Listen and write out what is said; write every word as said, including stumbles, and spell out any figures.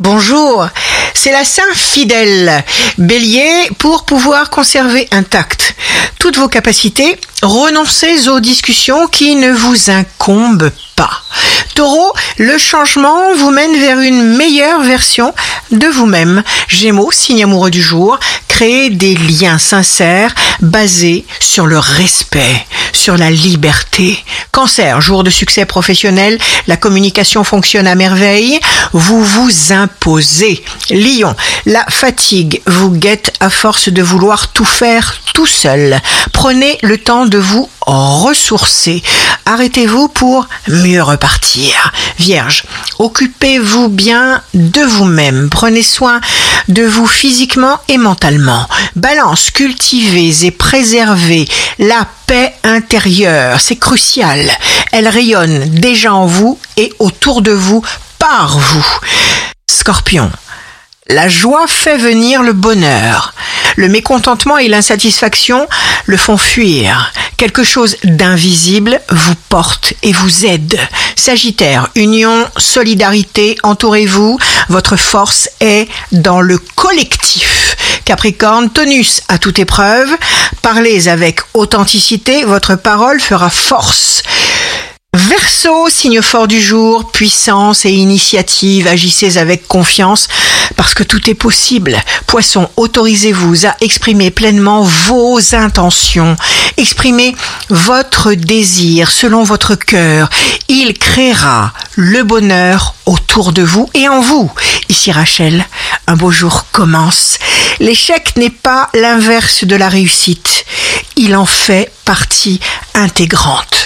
Bonjour, c'est la Saint-Fidèle. Bélier, pour pouvoir conserver intactes toutes vos capacités, renoncez aux discussions qui ne vous incombent pas. Taureau, le changement vous mène vers une meilleure version de vous-même. Gémeaux, signe amoureux du jour, créez des liens sincères basés sur le respect, sur la liberté. Cancer, jour de succès professionnel, la communication fonctionne à merveille, vous vous imposez. Lion, la fatigue vous guette à force de vouloir tout faire tout seul. Prenez le temps de vous ressourcer. Arrêtez-vous pour mieux repartir. Vierge, occupez-vous bien de vous-même. Prenez soin de vous physiquement et mentalement. Balance, cultivez et préservez la paix intérieure. C'est crucial. Elle rayonne déjà en vous et autour de vous par vous. Scorpion, la joie fait venir le bonheur. Le mécontentement et l'insatisfaction le font fuir. Quelque chose d'invisible vous porte et vous aide. Sagittaire, union, solidarité, entourez-vous. Votre force est dans le collectif. Capricorne, tonus à toute épreuve. Parlez avec authenticité, votre parole fera force. Verseau, signe fort du jour, puissance et initiative, agissez avec confiance parce que tout est possible. Poisson, autorisez-vous à exprimer pleinement vos intentions, exprimez votre désir selon votre cœur. Il créera le bonheur autour de vous et en vous. Ici Rachel, un beau jour commence. L'échec n'est pas l'inverse de la réussite, il en fait partie intégrante.